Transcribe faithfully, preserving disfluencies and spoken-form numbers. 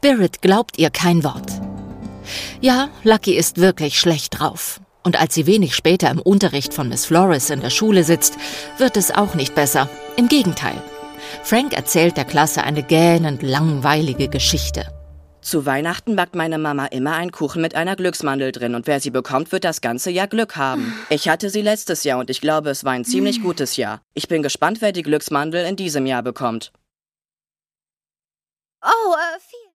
Spirit glaubt ihr kein Wort. Ja, Lucky ist wirklich schlecht drauf. Und als sie wenig später im Unterricht von Miss Flores in der Schule sitzt, wird es auch nicht besser. Im Gegenteil. Frank erzählt der Klasse eine gähnend langweilige Geschichte. Zu Weihnachten backt meine Mama immer einen Kuchen mit einer Glücksmandel drin und wer sie bekommt, wird das ganze Jahr Glück haben. Ich hatte sie letztes Jahr und ich glaube, es war ein ziemlich gutes Jahr. Ich bin gespannt, wer die Glücksmandel in diesem Jahr bekommt. Oh, äh, vielen